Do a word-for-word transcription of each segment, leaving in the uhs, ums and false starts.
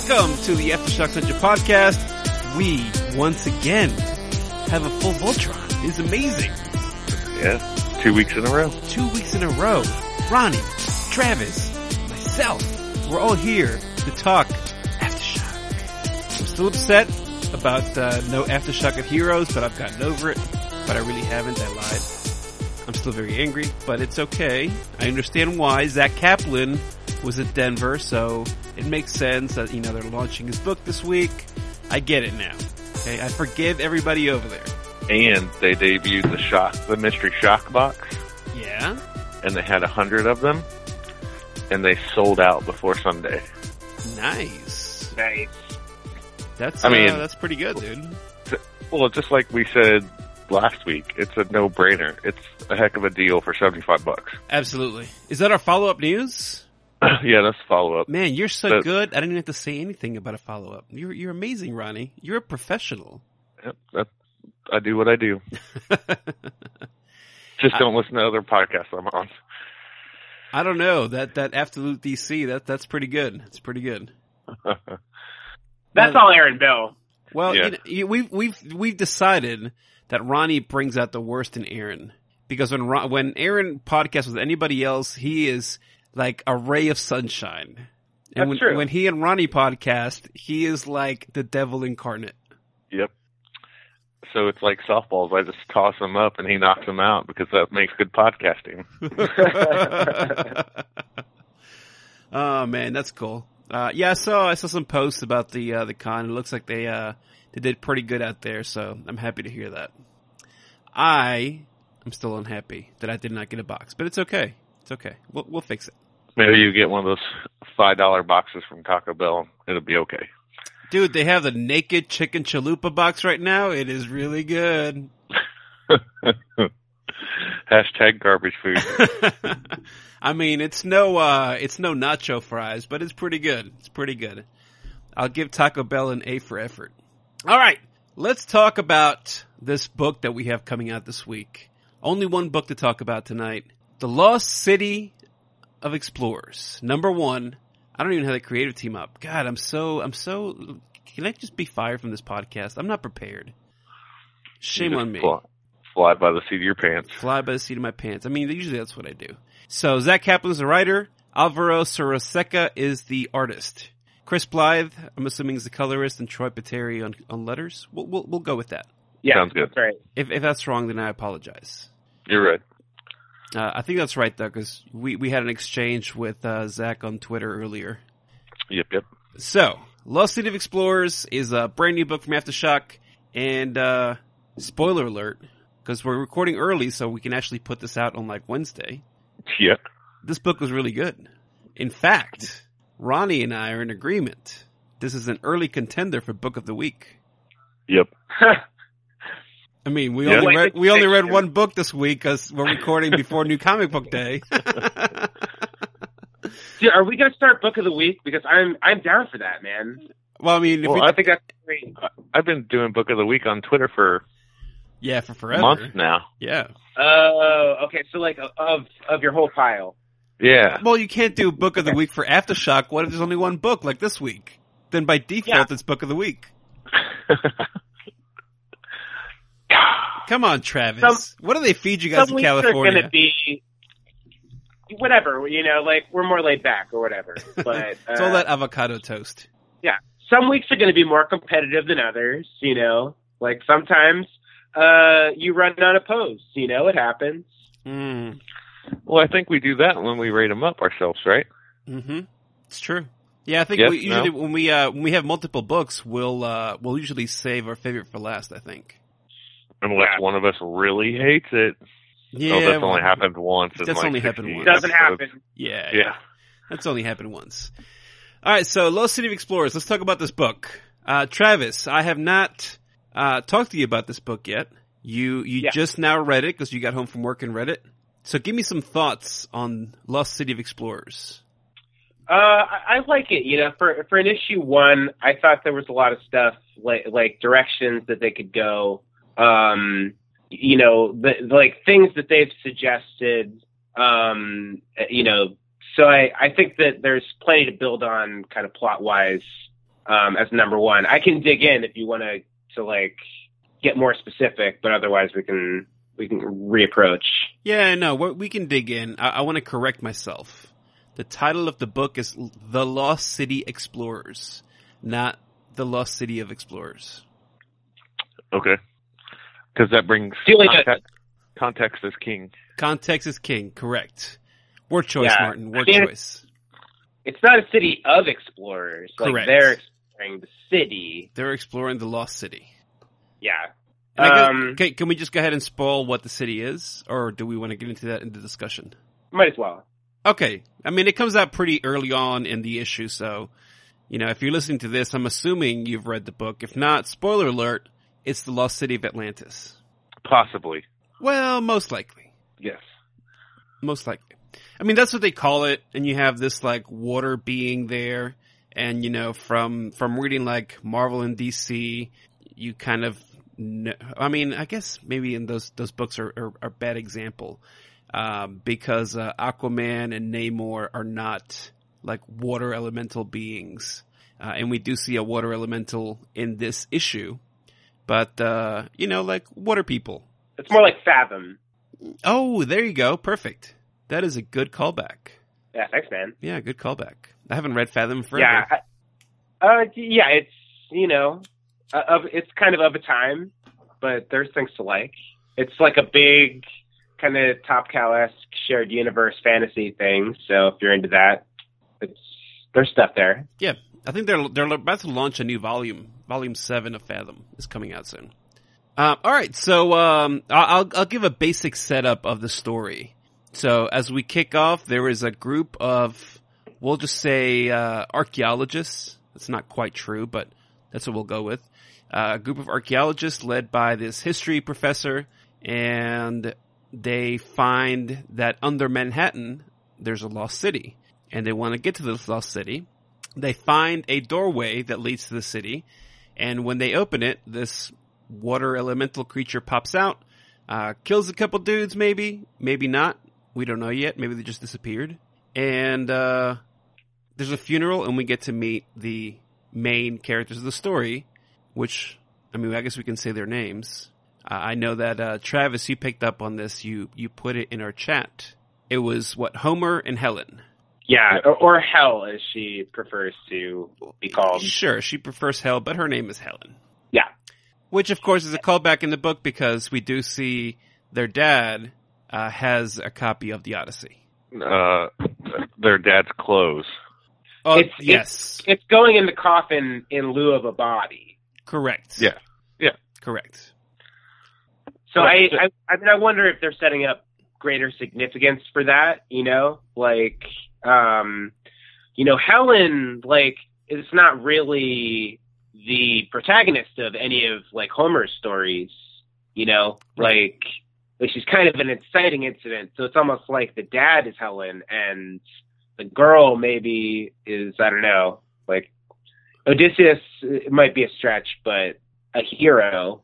Welcome to the Aftershock Central podcast. We, once again, have a full Voltron. It's amazing. Yeah, two weeks in a row. Two weeks in a row. Ronnie, Travis, myself, we're all here to talk Aftershock. I'm still upset about uh, no Aftershock of Heroes, but I've gotten over it. But I really haven't. I lied. I'm still very angry, but it's okay. I understand why. Zach Kaplan was at Denver, so it makes sense that, you know, they're launching his book this week. I get it now. Okay, I forgive everybody over there. And they debuted the shock, the mystery shock box. Yeah. And they had a hundred of them, and they sold out before Sunday. Nice. Nice. That's, I uh, mean, that's pretty good, dude. Well, just like we said last week, it's a no-brainer. It's a heck of a deal for seventy-five bucks. Absolutely. Is that our follow-up news? Yeah, that's follow-up. Man, you're so But- good. I didn't even have to say anything about a follow-up. You're, you're amazing, Ronnie. You're a professional. Yep, that, I do what I do. Just don't listen to other podcasts I'm on. I don't know. That, that Absolute D C, that, that's pretty good. It's pretty good. That's all Aaron Bill. Well, Yeah. you know, you- we've we've we've decided that Ronnie brings out the worst in Aaron, because when Ron, when Aaron podcasts with anybody else, he is like a ray of sunshine, and That's when true. when he and Ronnie podcast, he is like the devil incarnate. Yep. So it's like softballs. I just toss them up, and he knocks them out because that makes good podcasting. Oh man, that's cool. Uh, yeah, I saw I saw some posts about the uh, the con. It looks like they uh, they did pretty good out there, so I'm happy to hear that. I am still unhappy that I did not get a box, but it's okay. It's okay. We'll we'll fix it. Maybe you get one of those five dollar boxes from Taco Bell. It'll be okay. Dude, they have the naked chicken chalupa box right now. It is really good. Hashtag garbage food. I mean, it's no uh, it's no nacho fries, but it's pretty good. It's pretty good. I'll give Taco Bell an A for effort. All right, let's talk about this book that we have coming out this week. Only one book to talk about tonight. The Lost City of Explorers. Number one. I don't even have the creative team up. God, I'm so, I'm so, can I just be fired from this podcast? I'm not prepared. Shame You on just me. Fly, fly by the seat of your pants. Fly by the seat of my pants. I mean, usually that's what I do. So, Zach Kaplan's the writer. Alvaro Soroseca is the artist. Chris Blythe, I'm assuming, is the colorist, and Troy Pateri on, on letters. We'll, we'll, we'll go with that. Yeah, Sounds good. That's right. If, if that's wrong, then I apologize. You're right. Uh, I think that's right, though, because we, we had an exchange with uh, Zach on Twitter earlier. Yep, yep. So, Lost City of Explorers is a brand new book from Aftershock, and uh, spoiler alert, because we're recording early, so we can actually put this out on like Wednesday. Yep. This book was really good. In fact, Ronnie and I are in agreement. This is an early contender for Book of the Week. Yep. I mean, we Yeah. only read we only read Fiction. one book this week because we're recording before New Comic Book Day. Dude, are we gonna start Book of the Week? Because I'm I'm down for that, man. Well, I mean, if Well, we, I I think that's great. I've been doing Book of the Week on Twitter for yeah, for forever. months now. Yeah. Oh, okay. So like of of your whole pile. Yeah. Well, you can't do Book of the Week for Aftershock. What if there's only one book, like this week? Then by default, Yeah. it's Book of the Week. Come on, Travis. Some- what do they feed you guys Some in weeks are California? gonna be whatever, you know, like we're more laid back or whatever. But It's uh, all that avocado toast. yeah, some weeks are gonna be more competitive than others. You know, like sometimes uh you run unopposed. You know, it happens. Mm. Well, I think we do that when we rate them up ourselves, right? Mm-hmm. It's true. Yeah, I think Yes, we usually no? when we uh when we have multiple books, we'll uh we'll usually save our favorite for last. I think. Unless Yeah. one of us really hates it. Yeah, oh, that's well, only happened once. in that's like only happened sixteen once. Doesn't episodes. happen. Yeah, Yeah. that's only happened once. All right, so Lost City of Explorers. Let's talk about this book. Uh, Travis, I have not uh talked to you about this book yet. You you Yeah. just now read it because you got home from work and read it. So give me some thoughts on Lost City of Explorers. Uh, I, I like it. You know, for for an issue one, I thought there was a lot of stuff like like directions that they could go. Um, you know, the, like things that they've suggested. Um, you know, so I I think that there's plenty to build on, kind of plot wise. um, as number one. I can dig in if you want to to like get more specific, but otherwise we can we can reapproach. Yeah, no, we we can dig in. I, I want to correct myself. The title of the book is The Lost City Explorers, not The Lost City of Explorers. Okay. Because that brings Feeling that- context, context is king. Context is king, correct. Word choice, Yeah. Martin, word I mean, choice. It's not a city of explorers. Like Correct. they're exploring the city. They're exploring the Lost City. Yeah. And I guess- Um, okay, can we just go ahead and spoil what the city is, or do we want to get into that in the discussion? might as well. Okay, I mean, it comes out pretty early on in the issue, so, you know, if you're listening to this, I'm assuming you've read the book. If not, spoiler alert, it's the Lost City of Atlantis. Possibly. Well, most likely. Yes. Most likely. I mean, that's what they call it, and you have this, like, water being there, and, you know, from, from reading, like, Marvel and D C, you kind of know, I mean, I guess maybe in those, those books are, are, are a bad example, um, because, uh, Aquaman and Namor are not, like, water elemental beings, uh, and we do see a water elemental in this issue, but, uh, you know, like, water people. It's more like Fathom. Oh, there you go. Perfect. That is a good callback. Yeah, thanks, man. Yeah, good callback. I haven't read Fathom forever. Yeah. I, uh, yeah, it's, you know, uh, of, it's kind of of a time, but there's things to like. It's like a big kind of Top Cow-esque shared universe fantasy thing. So if you're into that, it's, there's stuff there. Yeah, I think they're they're about to launch a new volume. Volume seven of Fathom is coming out soon. Um, all right, so um, I'll I'll give a basic setup of the story. So as we kick off, there is a group of, we'll just say, uh, archaeologists. It's not quite true, but that's what we'll go with. Uh, a group of archaeologists led by this history professor, and they find that under Manhattan, there's a lost city, and they want to get to this lost city. They find a doorway that leads to the city, and when they open it, this water elemental creature pops out, uh, kills a couple dudes maybe, maybe not. We don't know yet. Maybe they just disappeared. And uh, there's a funeral, and we get to meet the main characters of the story, which, I mean, I guess we can say their names. Uh, I know that, uh, Travis, you picked up on this. You, you put it in our chat. It was, what, Homer and Helen. Yeah, or, or Hell, as she prefers to be called. Sure, she prefers Hell, but her name is Helen. Yeah. Which, of course, is a callback in the book because we do see their dad uh, has a copy of the Odyssey. Uh, their dad's clothes. Oh, It's- yes. It's going in the coffin in lieu of a body. Correct. Yeah. Yeah. Correct. So But- I, I, I mean, I wonder if they're setting up greater significance for that, you know, like, um, you know, Helen, like, is not really the protagonist of any of, like, Homer's stories, you know, Right. like, like, she's kind of an inciting incident. So it's almost like the dad is Helen and the girl maybe is, I don't know, like, Odysseus, it might be a stretch, but a hero.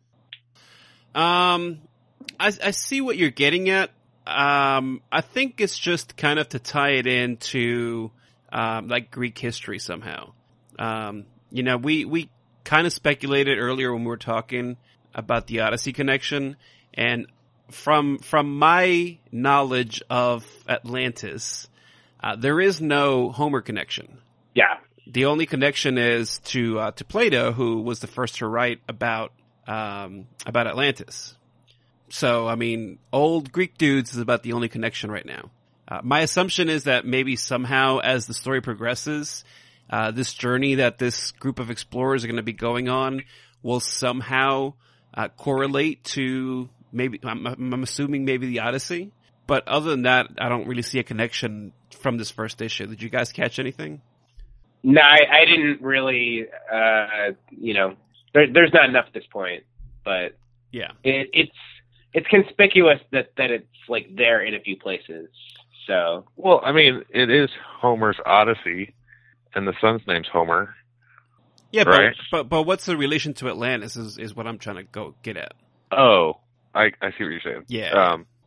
Um, I, I see what you're getting at. Um, I think it's just kind of to tie it into, um, like Greek history somehow. Um, you know, we, we kind of speculated earlier when we were talking about the Odyssey connection, and from, from my knowledge of Atlantis, uh, there is no Homer connection. Yeah. The only connection is to, uh, to Plato, who was the first to write about, um, about Atlantis. So, I mean, old Greek dudes is about the only connection right now. Uh, my assumption is that maybe somehow as the story progresses, uh, this journey that this group of explorers are going to be going on will somehow, uh, correlate to maybe, I'm, I'm assuming maybe the Odyssey. But other than that, I don't really see a connection from this first issue. Did you guys catch anything? No, I, I didn't really, uh, you know, there, there's not enough at this point, but Yeah. it, it's, it's conspicuous that, that it's like there in a few places. So, Well, I mean, it is Homer's Odyssey, and the son's name's Homer. Yeah, Right. but, but, but what's the relation to Atlantis is, is what I'm trying to go get at. Oh, I, I see what you're saying. Yeah. Um,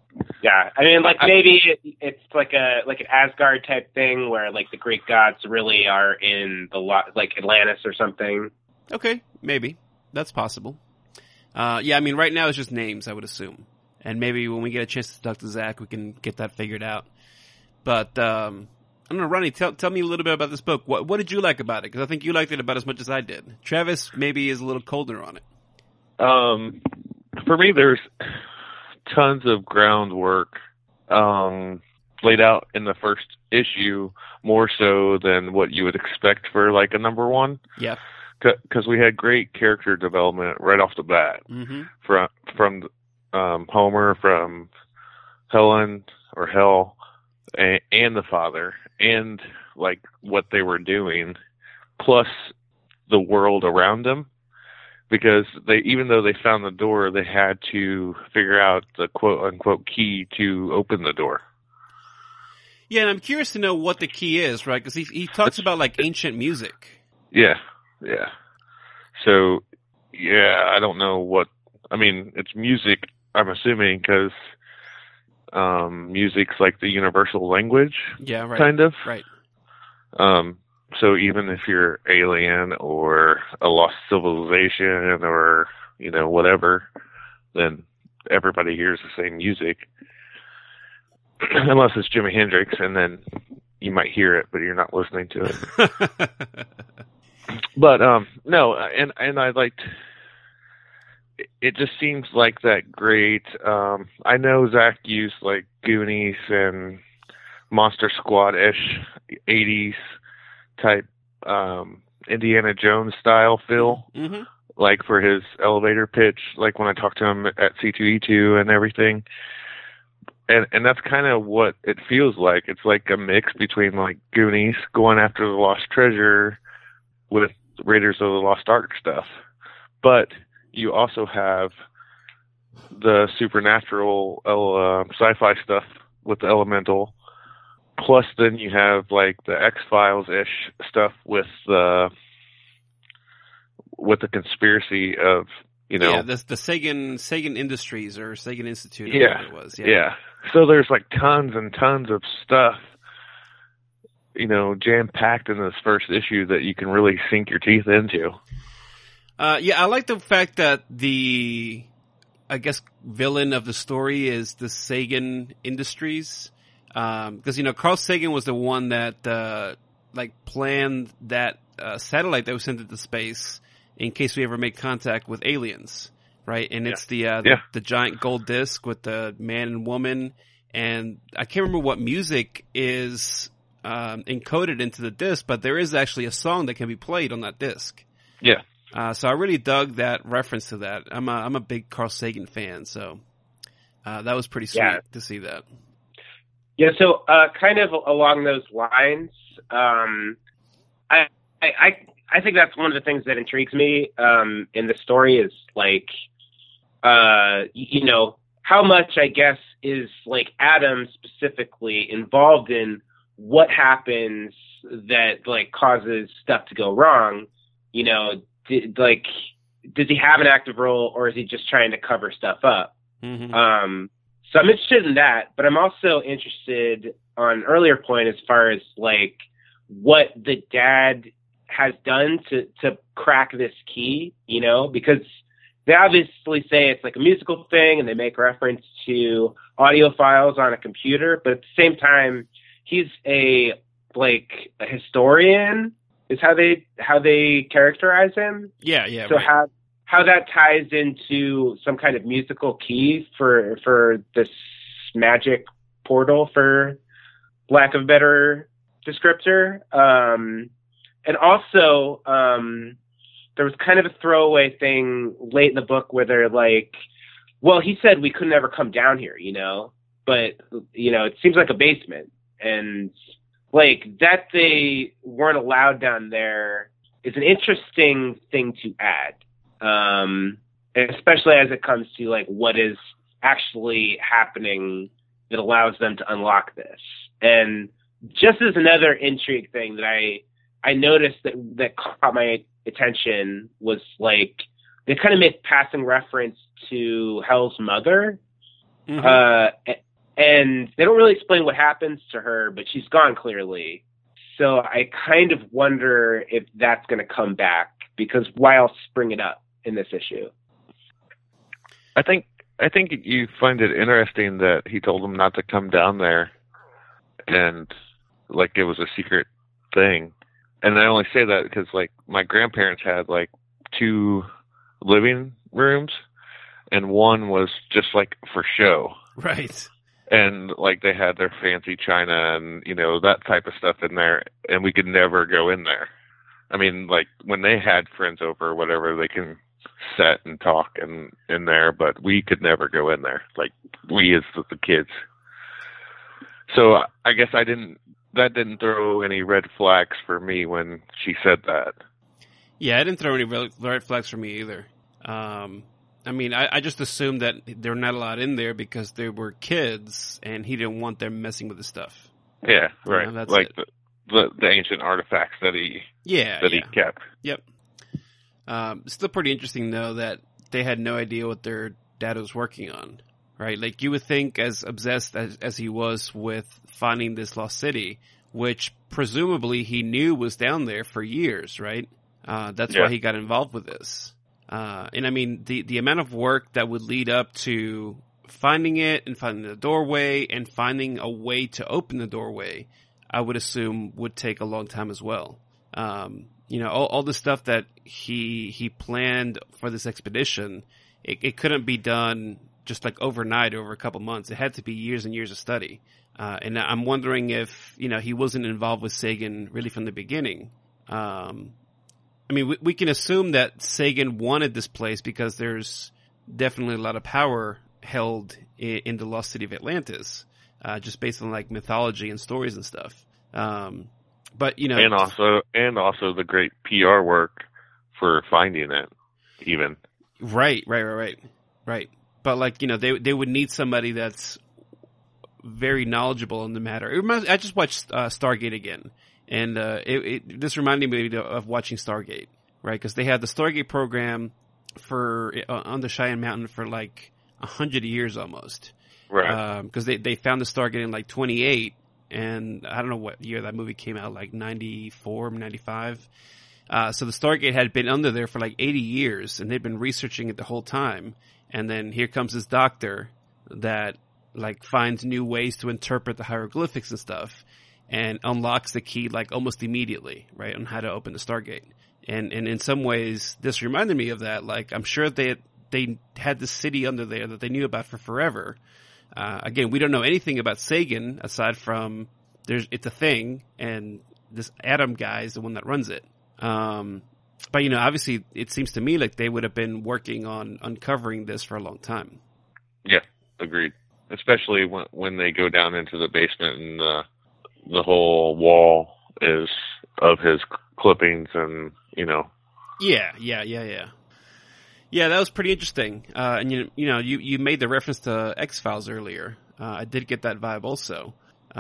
Yeah, I mean, like maybe it, it's like a like an Asgard type thing where like the Greek gods really are in the lo- like Atlantis or something. Okay, maybe that's possible. Uh, yeah, I mean, right now it's just names, I would assume, and maybe when we get a chance to talk to Zach, we can get that figured out. But um, I don't know, Ronnie, tell tell me a little bit about this book. What what did you like about it? Because I think you liked it about as much as I did. Travis maybe is a little colder on it. Um, for me, there's tons of groundwork um, laid out in the first issue, more so than what you would expect for like a number one. Yeah. Because we had great character development right off the bat, Mm-hmm. from from um, Homer, from Helen or Hell, and, and the father, and like what they were doing, plus the world around them. Because they, even though they found the door, they had to figure out the quote unquote key to open the door. Yeah, and I'm curious to know what the key is, right? Because he he talks about like ancient music. Yeah, yeah. So, yeah, I don't know what. I mean, it's music. I'm assuming because um, music's like the universal language. Yeah, right. Kind of. Right. Um. So even if you're alien or a lost civilization or, you know, whatever, then everybody hears the same music. Unless it's Jimi Hendrix, and then you might hear it, but you're not listening to it. But, um, no, and, and I liked, it just seems like that great, um, I know Zach used like Goonies and Monster Squad-ish eighties type um Indiana Jones style feel, mm-hmm. like for his elevator pitch, like when I talked to him at C two E two and everything, and and that's kind of what it feels like. It's like a mix between like Goonies going after the lost treasure with Raiders of the Lost Ark stuff, but you also have the supernatural uh, sci-fi stuff with the elemental. Plus, then you have like the X-Files-ish stuff with the with the conspiracy of, you know, yeah, the the Sagan Sagan Industries or Sagan Institute. Or yeah, whatever it was. Yeah, yeah. So there's like tons and tons of stuff, you know, jam packed in this first issue that you can really sink your teeth into. Uh, yeah, I like the fact that the, I guess, villain of the story is the Sagan Industries. Um, because, you know, Carl Sagan was the one that, uh, like planned that, uh, satellite that was sent into space in case we ever make contact with aliens, right? And it's Yeah. the, uh, the, Yeah. the giant gold disc with the man and woman. And I can't remember what music is, um, encoded into the disc, but there is actually a song that can be played on that disc. Yeah. Uh, so I really dug that reference to that. I'm a, I'm a big Carl Sagan fan, so, uh, that was pretty sweet Yeah. to see that. Yeah, so uh, kind of along those lines, um, I, I I think that's one of the things that intrigues me um, in the story is like, uh, you know, how much I guess is like Adam specifically involved in what happens that like causes stuff to go wrong. You know, did, like, does he have an active role or is he just trying to cover stuff up? Mm-hmm. Um, So I'm interested in that, but I'm also interested on an earlier point as far as like what the dad has done to, to crack this key, you know, because they obviously say it's like a musical thing and they make reference to audio files on a computer, but at the same time, he's a, like a historian is how they, how they characterize him. Yeah. Yeah. So right. how, how that ties into some kind of musical key for for this magic portal, for lack of a better descriptor. Um, and also, um, there was kind of a throwaway thing late in the book where they're like, well, he said we could never come down here, you know, but, you know, it seems like a basement. And, like, that they weren't allowed down there is an interesting thing to add. Um, especially as it comes to like what is actually happening that allows them to unlock this. And just as another intrigue thing that I, I noticed that, that caught my attention was like, they kind of made passing reference to Hell's mother. Mm-hmm. Uh, and they don't really explain what happens to her, but she's gone clearly. So I kind of wonder if that's going to come back, because why else bring it up in this issue? I think I think you find it interesting that he told them not to come down there, and like it was a secret thing. And I only say that because like my grandparents had like two living rooms, and one was just like for show, right? And like they had their fancy china and you know that type of stuff in there, and we could never go in there. I mean, like when they had friends over or whatever, they can sit and talk and in there, but we could never go in there. Like we as the kids. So I guess I didn't. That didn't throw any red flags for me when she said that. Yeah, I didn't throw any red flags for me either. Um, I mean, I, I just assumed that they're not allowed in there because they were kids, and he didn't want them messing with the stuff. Yeah, right. You know, that's like it. the, the the ancient artifacts that he yeah that yeah. he kept. Yep. Um, still pretty interesting though that they had no idea what their dad was working on. Right, like you would think, as obsessed as, as he was with finding this lost city, which presumably he knew was down there for years, right? Uh, that's yeah. why he got involved with this. Uh, and I mean, the, the amount of work that would lead up to finding it and finding the doorway and finding a way to open the doorway, I would assume would take a long time as well. Um, you know, all, all the stuff that he he planned for this expedition, it, it couldn't be done just like overnight over a couple months. It had to be years and years of study. Uh, and I'm wondering if, you know, he wasn't involved with Sagan really from the beginning. Um, I mean, we, we can assume that Sagan wanted this place because there's definitely a lot of power held in, in the lost city of Atlantis, uh, just based on like mythology and stories and stuff. Um, but, you know. And also, and also the great P R work for finding it, even. Right, right, right, right. Right. But like, you know, they they would need somebody that's very knowledgeable in the matter. It reminds, I just watched uh, Stargate again, and uh, it, it this reminded me of watching Stargate, right? Because they had the Stargate program for uh, on the Cheyenne Mountain for like a hundred years almost, right? Because um, they they found the Stargate in like twenty-eight, and I don't know what year that movie came out, like ninety-four, ninety-five. Uh, so the Stargate had been under there for like eighty years, and they'd been researching it the whole time. And then here comes this doctor that like finds new ways to interpret the hieroglyphics and stuff, and unlocks the key like almost immediately, right, on how to open the Stargate. And and in some ways, this reminded me of that. Like I'm sure they had, they had this city under there that they knew about for forever. Uh, again, we don't know anything about Sagan aside from there's it's a thing, and this Adam guy is the one that runs it. Um, But, you know, obviously it seems to me like they would have been working on uncovering this for a long time. Yeah, agreed. Especially when when they go down into the basement and the, the whole wall is of his clippings and, you know. Yeah, yeah, yeah, yeah. Yeah, that was pretty interesting. Uh, and, you, you know, you, you made the reference to X-Files earlier. Uh, I did get that vibe also.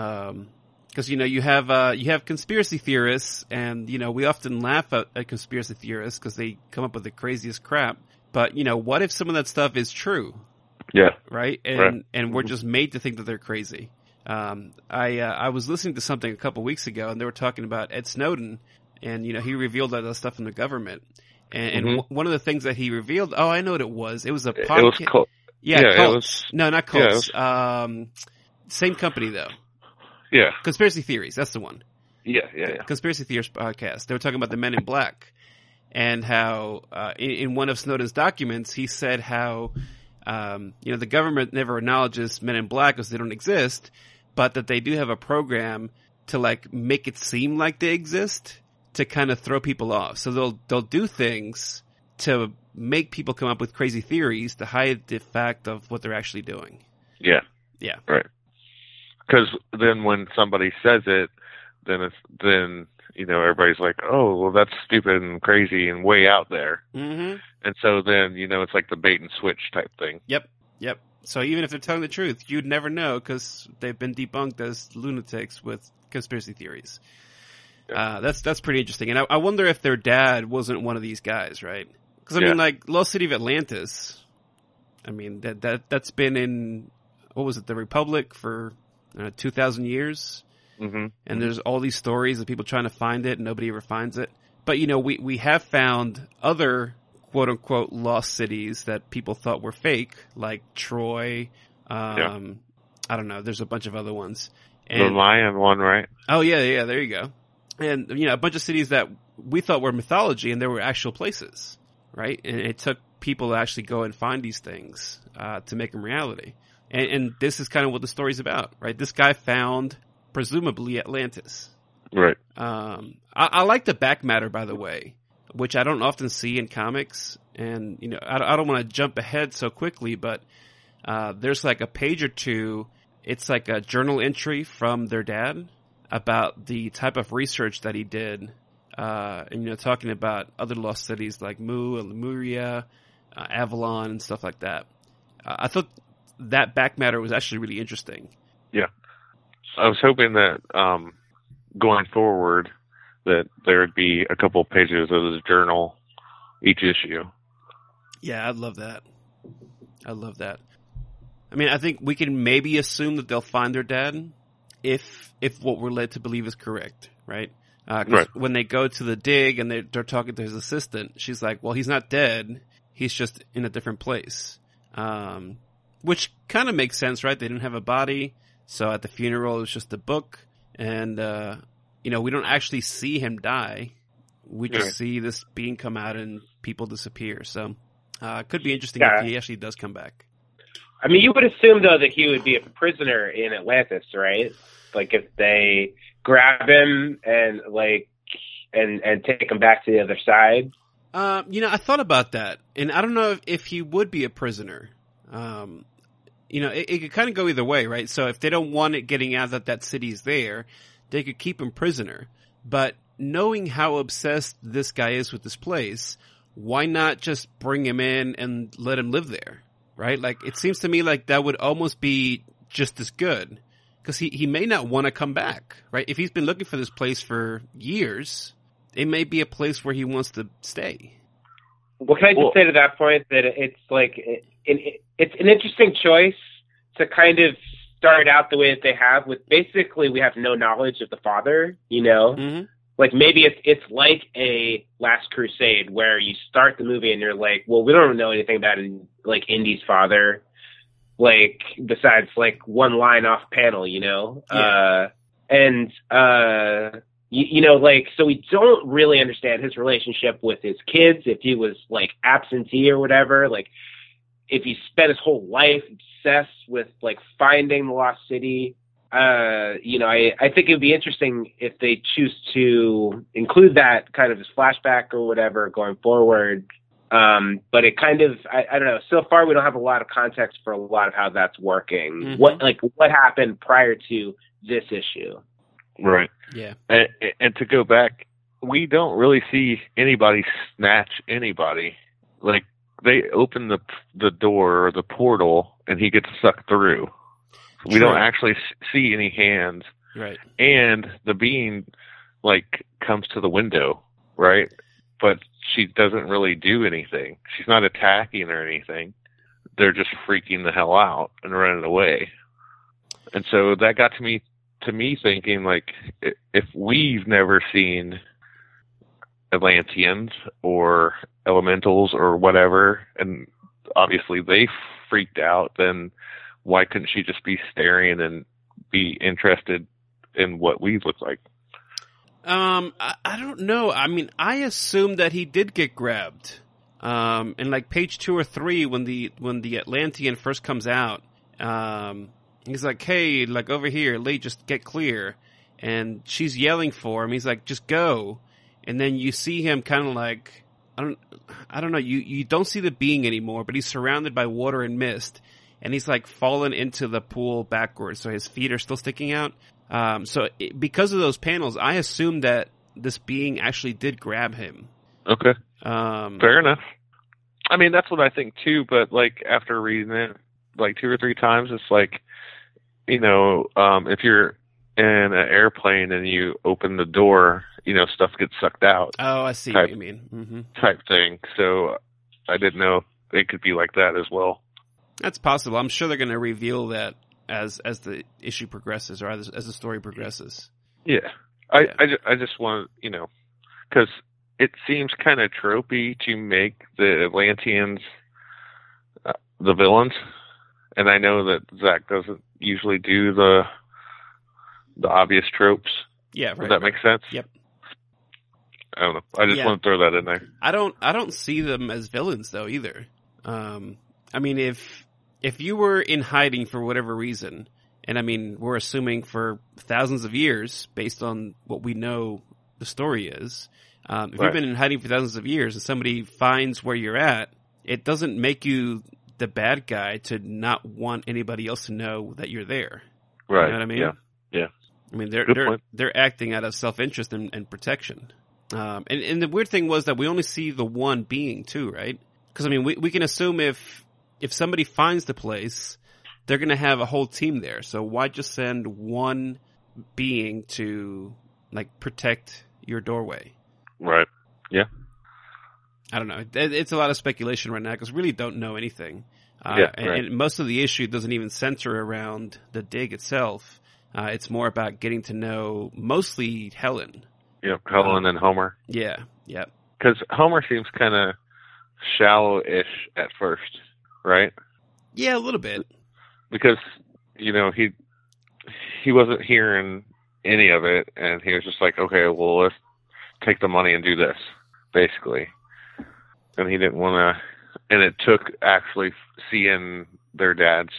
Um Because, you know, you have uh, you have conspiracy theorists, and, you know, we often laugh at, at conspiracy theorists because they come up with the craziest crap. But, you know, what if some of that stuff is true? Yeah. Right? And right. and we're just made to think that they're crazy. Um, I uh, I was listening to something a couple weeks ago, and they were talking about Ed Snowden, and, you know, he revealed all that stuff from the government. And, and mm-hmm. w- one of the things that he revealed, oh, I know what it was. It was a podcast. It was cult. Yeah, yeah cults. It was, no, not cults. Yeah, was, um, same company, though. Yeah. Conspiracy Theories, that's the one. Yeah, yeah, yeah. Conspiracy Theories podcast. They were talking about the Men in Black, and how uh, in, in one of Snowden's documents, he said how um, you know the government never acknowledges Men in Black because they don't exist, but that they do have a program to like make it seem like they exist to kind of throw people off. So they'll they'll do things to make people come up with crazy theories to hide the fact of what they're actually doing. Yeah. Yeah. Right. Because then when somebody says it, then it's then you know everybody's like, oh, well, that's stupid and crazy and way out there. Mm-hmm. And so then you know it's like the bait and switch type thing. Yep, yep. So even if they're telling the truth, you'd never know because they've been debunked as lunatics with conspiracy theories. Yeah. Uh, that's that's pretty interesting. And I, I wonder if their dad wasn't one of these guys, right? Because I yeah. mean, like Lost City of Atlantis. I mean that that that's been in what was it, the Republic for uh, two thousand years. Mm-hmm. And there's all these stories of people trying to find it and nobody ever finds it. But, you know, we, we have found other quote unquote lost cities that people thought were fake, like Troy. Um, yeah. I don't know. There's a bunch of other ones. And, the Mayan one, right? Oh, yeah, yeah. There you go. And, you know, a bunch of cities that we thought were mythology and they were actual places, right? And it took people to actually go and find these things uh, to make them reality. And, and this is kind of what the story's about, right? This guy found, presumably, Atlantis. Right. Um, I, I like the back matter, by the way, which I don't often see in comics. And, you know, I, I don't want to jump ahead so quickly, but uh, there's like a page or two. It's like a journal entry from their dad about the type of research that he did. Uh, and, you know, talking about other lost cities like Mu and Lemuria, uh, Avalon, and stuff like that. Uh, I thought that back matter was actually really interesting. Yeah. I was hoping that um, going forward that there would be a couple pages of his journal each issue. Yeah, I'd love that. I love that. I mean, I think we can maybe assume that they'll find their dad if if what we're led to believe is correct, right? Uh, 'cause right. when they go to the dig and they're, they're talking to his assistant, she's like, well, he's not dead. He's just in a different place. Um, which kind of makes sense, right? They didn't have a body. So at the funeral, it was just a book. And, uh, you know, we don't actually see him die. We just right. see this being come out and people disappear. So uh, it could be interesting yeah. if he actually does come back. I mean, you would assume, though, that he would be a prisoner in Atlantis, right? Like, if they grab him and, like, and, and take him back to the other side. Um, you know, I thought about that, and I don't know if, if he would be a prisoner. Um, you know, it, it could kind of go either way, right? So if they don't want it getting out that that city's there, they could keep him prisoner. But knowing how obsessed this guy is with this place, why not just bring him in and let him live there, right? Like, it seems to me like that would almost be just as good. Because he, he may not want to come back, right? If he's been looking for this place for years, it may be a place where he wants to stay. Well, can I just well, say to that point that it's like it, it, it's an interesting choice to kind of start out the way that they have with basically we have no knowledge of the father, you know? Mm-hmm. Like maybe it's it's like a Last Crusade where you start the movie and you're like, well, we don't know anything about like Indy's father. Like, besides, like, one line off panel, you know? Yeah. Uh, and, uh, you, you know, like, so we don't really understand his relationship with his kids, if he was, like, absentee or whatever. Like, if he spent his whole life obsessed with, like, finding the lost city. Uh, you know, I, I think it would be interesting if they choose to include that kind of as flashback or whatever going forward. Um, but it kind of, I, I don't know, so far we don't have a lot of context for a lot of how that's working. Mm-hmm. What, like, what happened prior to this issue? Right. Yeah. And, and to go back, we don't really see anybody snatch anybody. Like, they open the the door or the portal and he gets sucked through. We True. don't actually see any hands. Right. And the being, like, comes to the window, right? But she doesn't really do anything. She's not attacking or anything. They're just freaking the hell out and running away. And so that got to me, to me thinking, like, if we've never seen Atlanteans or elementals or whatever, and obviously they freaked out, then why couldn't she just be staring and be interested in what we look like? Um, I, I don't know. I mean, I assumed that he did get grabbed. Um, in like page two or three, when the when the Atlantean first comes out, um, he's like, "Hey, like over here, Lee, just get clear." And she's yelling for him. He's like, "Just go." And then you see him kind of like, I don't, I don't know. You you don't see the being anymore, but he's surrounded by water and mist, and he's like fallen into the pool backwards, so his feet are still sticking out. Um, so it, because of those panels, I assumed that this being actually did grab him. Okay. Um, Fair enough. I mean, that's what I think too, but like after reading it like two or three times, it's like, you know, um, if you're in an airplane and you open the door, you know, stuff gets sucked out. Oh, I see type, what you mean. Mm-hmm. Type thing. So I didn't know it could be like that as well. That's possible. I'm sure they're going to reveal that as as the issue progresses, or as, as the story progresses. Yeah, I Yeah. I, ju- I just want you know, because it seems kind of tropey to make the Atlanteans uh, the villains, and I know that Zach doesn't usually do the the obvious tropes. Yeah, right. Does that make sense? Yep. I don't know. I just Yeah. want to throw that in there. I don't I don't see them as villains though either. Um, I mean, if if you were in hiding for whatever reason, and I mean, we're assuming for thousands of years, based on what we know the story is, um, if Right. you've been in hiding for thousands of years and somebody finds where you're at, it doesn't make you the bad guy to not want anybody else to know that you're there. Right. You know what I mean? Yeah. Yeah. I mean, they're Good they're point. they're acting out of self-interest and, and protection. Um, and, and the weird thing was that we only see the one being too, right? Because I mean, we we can assume if if somebody finds the place, they're going to have a whole team there. So why just send one being to like protect your doorway? Right. Yeah. I don't know. It, it's a lot of speculation right now because we really don't know anything. Uh, Yeah, and, right. and most of the issue doesn't even center around the dig itself. Uh, it's more about getting to know mostly Helen. Yeah. Helen and Homer. Yeah, yeah. Because Homer seems kind of shallow-ish at first, right? Yeah, a little bit. Because you know he he wasn't hearing any of it, and he was just like, okay, well, let's take the money and do this, basically. And he didn't want to. And it took actually seeing their dad's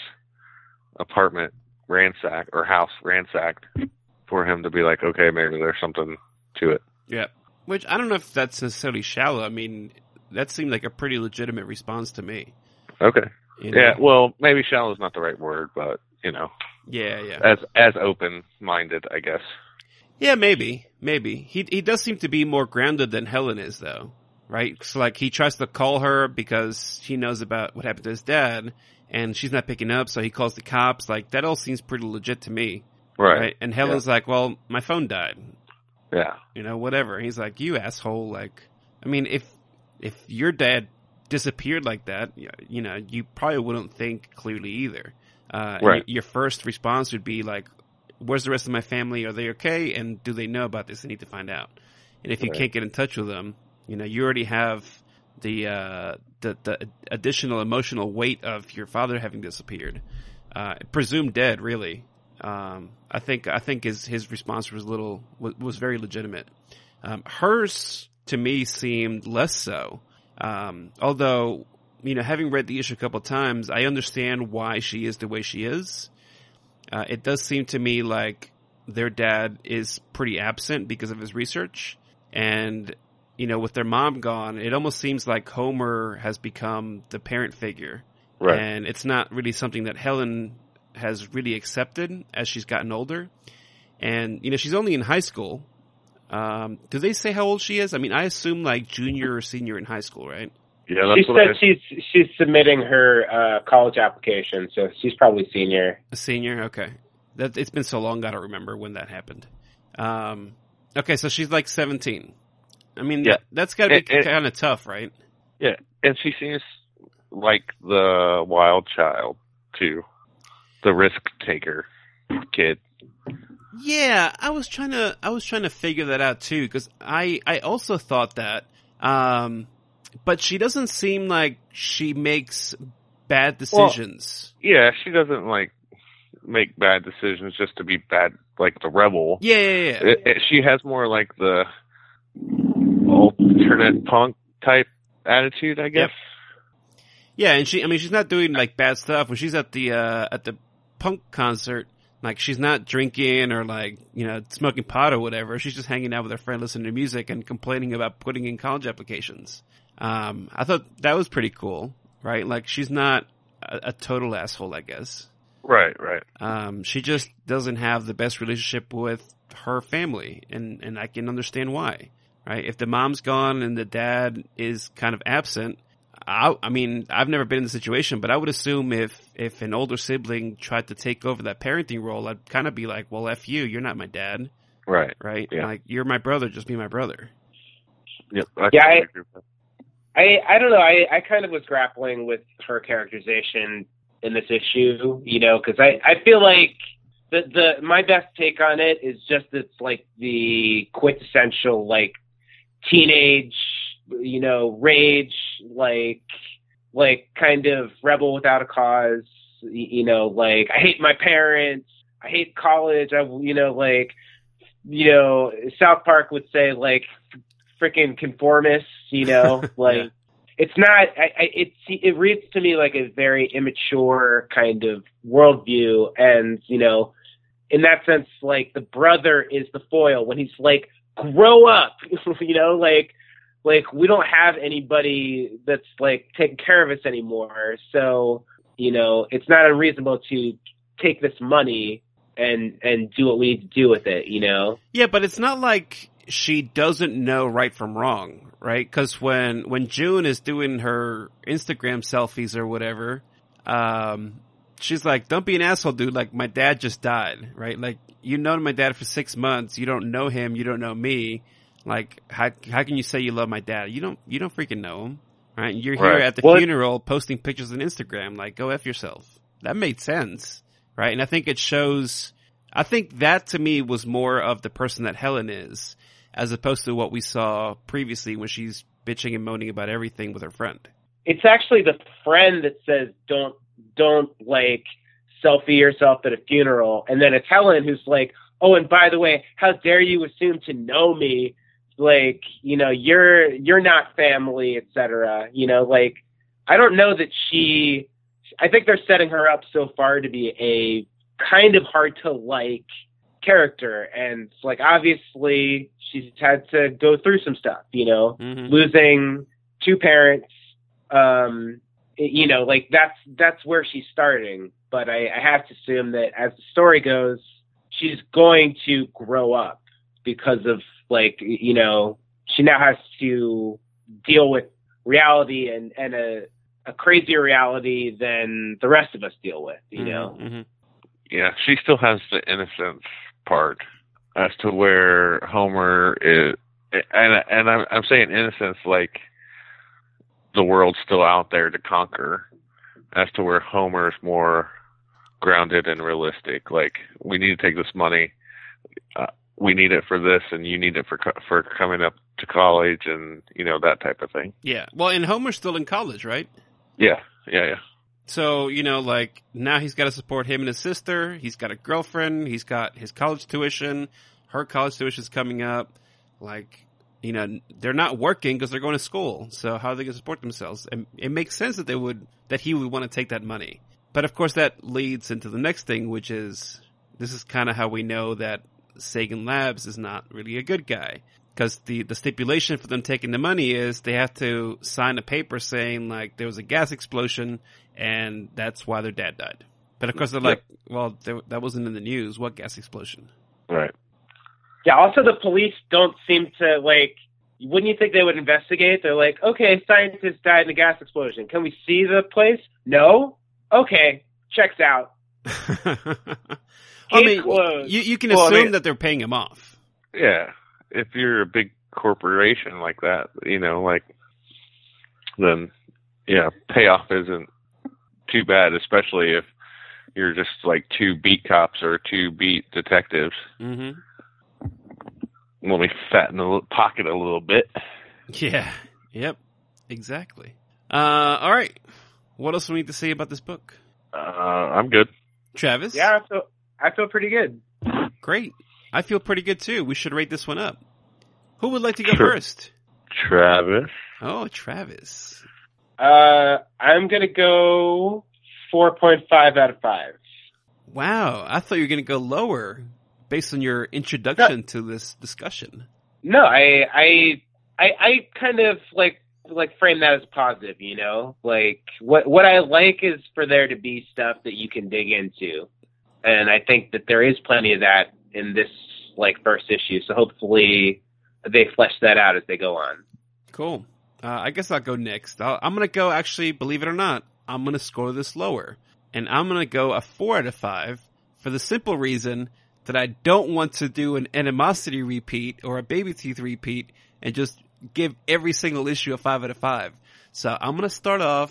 apartment ransacked or house ransacked for him to be like, okay, maybe there's something to it. Yeah. Which I don't know if that's necessarily shallow. I mean, that seemed like a pretty legitimate response to me. Okay. You know? Yeah. Well, maybe shallow is not the right word, but you know, Yeah, yeah. as as open minded, I guess. Yeah, maybe, maybe. He he does seem to be more grounded than Helen is, though, right? So, like, he tries to call her because he knows about what happened to his dad, and she's not picking up, so he calls the cops. Like, that all seems pretty legit to me, Right. right? And Helen's like, well, my phone died, Yeah. you know, whatever. And he's like, you asshole. Like, I mean, if if your dad disappeared like that, y- you know, you probably wouldn't think clearly either. Uh, and Right. y- your first response would be like, where's the rest of my family? Are they okay? And do they know about this? I need to find out. And if you Right. can't get in touch with them, you know, you already have the uh, the, the additional emotional weight of your father having disappeared, uh, presumed dead. Really, um, I think I think his his response was little was, was very legitimate. Um, hers to me seemed less so. Um, although, you know, having read the issue a couple of times, I understand why she is the way she is. Uh, it does seem to me like their dad is pretty absent because of his research. And, you know, with their mom gone, it almost seems like Homer has become the parent figure. Right. And it's not really something that Helen has really accepted as she's gotten older. And, you know, she's only in high school. Um, do they say how old she is? I mean, I assume like junior or senior in high school, right? Yeah. She That's what I, said she's she's submitting her uh, college application, so she's probably senior. A senior? Okay. That, it's been so long, I don't remember when that happened. Um, okay, so she's like seventeen. I mean, Yeah. that, that's gotta be It- it- kind of tough, right? yeah, and she seems like the wild child too, the risk taker kid. Yeah, I was trying to, I was trying to figure that out too, because I, I also thought that, um, but she doesn't seem like she makes bad decisions. Yeah, she doesn't like make bad decisions just to be bad, like the rebel. yeah, yeah, yeah. It, it, she has more like the alternate punk type attitude, I guess. Yeah, and she, I mean, she's not doing like bad stuff. When she's at the, uh, at the punk concert, like she's not drinking or like, you know, smoking pot or whatever. She's just hanging out with her friend, listening to music and complaining about putting in college applications. Um, I thought that was pretty cool, right? Like she's not a, a total asshole, I guess. Right, right. Um, she just doesn't have the best relationship with her family, and, and I can understand why, right? If the mom's gone and the dad is kind of absent, I, I mean, I've never been in the situation, but I would assume if, if an older sibling tried to take over that parenting role, I'd kind of be like, well, F you, you're not my dad, Right. right? Yeah. Like, you're my brother, just be my brother. Yep. I Yeah, I- agree with that. I I don't know. I, I kind of was grappling with her characterization in this issue, you know, because I, I feel like the the my best take on it is just it's like the quintessential like teenage, you know, rage, like like kind of rebel without a cause, you know, like I hate my parents, I hate college, I you know like you know South Park would say like freaking conformist, you know, like. Yeah. It's not. I, I, it it reads to me like a very immature kind of worldview, and you know, in that sense, like the brother is the foil when he's like, "Grow up," you know, like like we don't have anybody that's like taking care of us anymore. So you know, it's not unreasonable to take this money and and do what we need to do with it. You know. Yeah, but it's not like she doesn't know right from wrong. Right, because when when June is doing her Instagram selfies or whatever, um, she's like, "Don't be an asshole, dude. Like my dad just died, right? Like you known my dad for six months. You don't know him. You don't know me. Like how how can you say you love my dad? You don't you don't freaking know him, right? You're here Right. at the What? funeral posting pictures on Instagram. Like go f yourself. That made sense, right? And I think it shows. I think that to me was more of the person that Helen is, as opposed to what we saw previously when she's bitching and moaning about everything with her friend. It's actually the friend that says don't don't like selfie yourself at a funeral, and then it's Helen who's like, oh, and by the way, how dare you assume to know me? Like, you know, you're you're not family, et cetera. You know, like I don't know that she. I think they're setting her up so far to be a kind of hard to like character, and like obviously she's had to go through some stuff, you know, Mm-hmm. losing two parents, um, you know, like that's that's where she's starting. But I, I have to assume that as the story goes, she's going to grow up because of like, you know, she now has to deal with reality and, and a, a crazier reality than the rest of us deal with, you know? Mm-hmm. Yeah, she still has the innocence part as to where Homer is, and and I'm I'm saying innocence like the world's still out there to conquer, as to where Homer's more grounded and realistic. Like we need to take this money, uh, we need it for this, and you need it for co- for coming up to college, and you know that type of thing. Yeah. Well, and Homer's still in college, right? Yeah, yeah, yeah. So, you know, like, now he's got to support him and his sister. He's got a girlfriend. He's got his college tuition. Her college tuition's coming up. Like, you know, they're not working because they're going to school. So how are they going to support themselves? And it makes sense that they would, that he would want to take that money. But of course that leads into the next thing, which is, this is kind of how we know that Sagan Labs is not really a good guy. Because the, the stipulation for them taking the money is they have to sign a paper saying, like, there was a gas explosion and that's why their dad died. But of course they're like, well, there, that wasn't in the news. What gas explosion? Right. Yeah, also the police don't seem to, like, wouldn't you think they would investigate? They're like, okay, scientist died in a gas explosion. Can we see the place? No? Okay, checks out. I mean, closed. you, you can Well, I assume mean- that they're paying him off. Yeah, if you're a big corporation like that, you know, like, then, yeah, payoff isn't too bad, especially if you're just like two beat cops or two beat detectives. Mm-hmm. Let me fatten the li- pocket a little bit. Yeah. Yep. Exactly. Uh, all right. What else do we need to say about this book? Uh, I'm good. Travis? Yeah, I feel, I feel pretty good. Great. I feel pretty good too. We should rate this one up. Who would like to go Sure. first? Travis. Oh, Travis. Uh, I'm going to go four point five out of five. Wow. I thought you were going to go lower based on your introduction to this discussion. No, I, I, I, I kind of like, like frame that as positive, you know, like what, what I like is for there to be stuff that you can dig into. And I think that there is plenty of that in this like first issue. So hopefully they flesh that out as they go on. Cool. Uh, I guess I'll go next. I'll, I'm going to go, actually, believe it or not, I'm going to score this lower. And I'm going to go a four out of five for the simple reason that I don't want to do an Animosity repeat or a Baby Teeth repeat and just give every single issue a five out of five. So I'm going to start off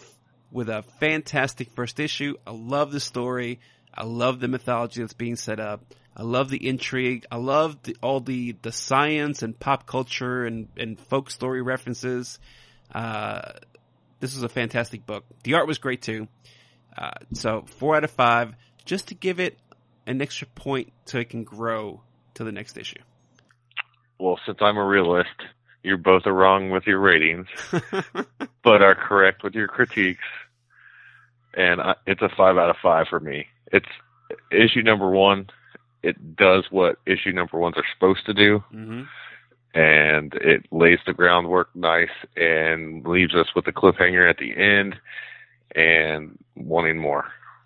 with a fantastic first issue. I love the story. I love the mythology that's being set up. I love the intrigue. I love the, all the, the science and pop culture and, and folk story references. Uh, this was a fantastic book. The art was great too. Uh, so four out of five, just to give it an extra point so it can grow to the next issue. Well, since I'm a realist, you both are wrong with your ratings, but are correct with your critiques. And I, it's a five out of five for me. It's issue number one. It does what issue number ones are supposed to do. Mm-hmm. And it lays the groundwork nice and leaves us with a cliffhanger at the end and wanting more.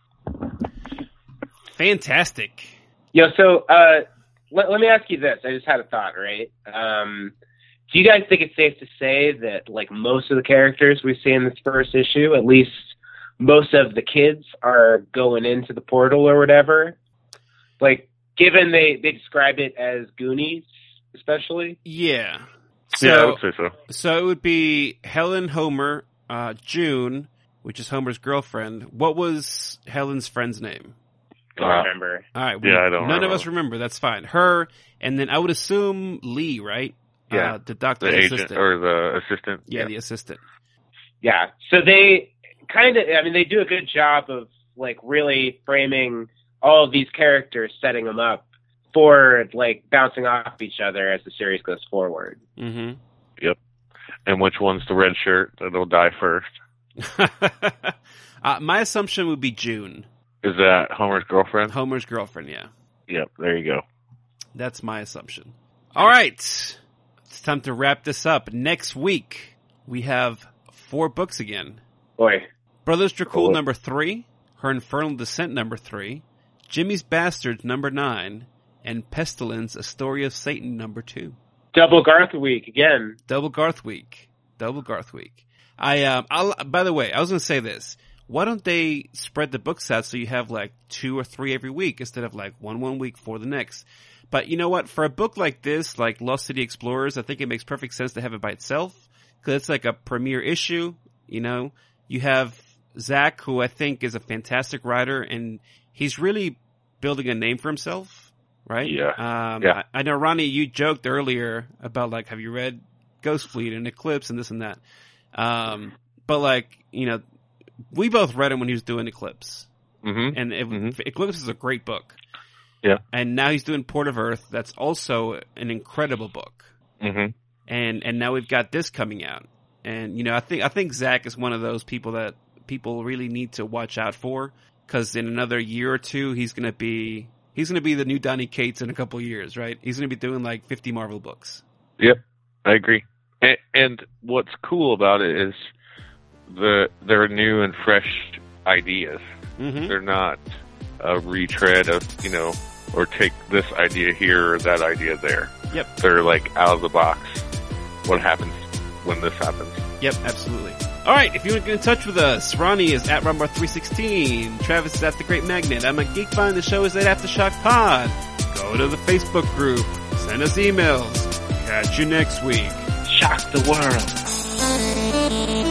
Fantastic. Yo, so uh, let, let me ask you this. I just had a thought, right? Um, do you guys think it's safe to say that, like, most of the characters we see in this first issue, at least most of the kids, are going into the portal or whatever? Like, given they, they describe it as Goonies, especially? Yeah. So, yeah, I would say so. So it would be Helen, Homer, uh, June, which is Homer's girlfriend. What was Helen's friend's name? I don't uh, remember. All right. Well, yeah, I don't None remember. of us remember. That's fine. Her, and then I would assume Lee, right? Yeah. Uh, the doctor's the agent, assistant. or the assistant. Yeah, yeah. the assistant. Yeah. So they kind of, I mean, they do a good job of, like, really framing all of these characters, setting them up for, like, bouncing off each other as the series goes forward. Mm-hmm. Yep. And which one's the red shirt that'll die first? uh, my assumption would be June. Is that Homer's girlfriend? Homer's girlfriend, yeah. Yep, there you go. That's my assumption. All right. It's time to wrap this up. Next week, we have four books again. Boy. Brothers Dracul Cool. number three, Her Infernal Descent number three, Jimmy's Bastards number nine, and Pestilence, A Story of Satan number two. Double Garth week again. Double Garth week. Double Garth week. I, um, I'll, by the way, I was going to say this. Why don't they spread the books out so you have like two or three every week instead of like one one week for the next? But you know what? For a book like this, like Lost City Explorers, I think it makes perfect sense to have it by itself because it's like a premiere issue. You know, you have Zach, who I think is a fantastic writer, and he's really building a name for himself, right? Yeah. Um, yeah. I, I know, Ronnie, you joked earlier about like, have you read Ghost Fleet and Eclipse and this and that? Um, but like, you know, we both read him when he was doing Eclipse. Mm-hmm. And it, mm-hmm. Eclipse is a great book. Yeah. And now he's doing Port of Earth. That's also an incredible book. Mm-hmm. And and now we've got this coming out. And, you know, I think I think Zach is one of those people that people really need to watch out for. Because in another year or two, he's going to be he's going to be the new Donny Cates in a couple of years, right? He's going to be doing like fifty Marvel books. Yep, I agree. And, and what's cool about it is the they're new and fresh ideas. Mm-hmm. They're not a retread of, you know, or take this idea here or that idea there. Yep. They're like out of the box. What happens when this happens? Yep, absolutely. All right, if you want to get in touch with us, Ronnie is at Rumbar three sixteen. Travis is at The Great Magnet. I'm at Geekvine. The show is at Aftershock Pod. Go to the Facebook group. Send us emails. Catch you next week. Shock the world.